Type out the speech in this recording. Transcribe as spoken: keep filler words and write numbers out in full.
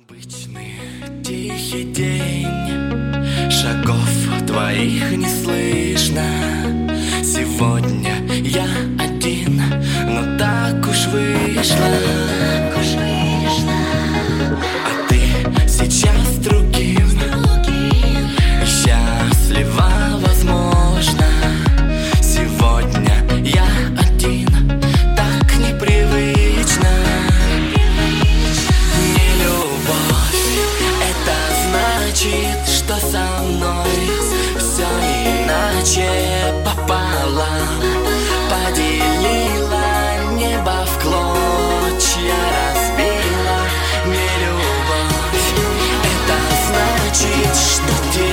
Обычный тихий день, шагов твоих не слышно. Сегодня я один, но так уж вышло. А ты сейчас с другим, счастлива, возможно. Сегодня я один, так непривычно. Не любовь, это значит, что со мной все иначе пополам. Поделила небо в клочья, разбила. Не любовь, это значит, что тебе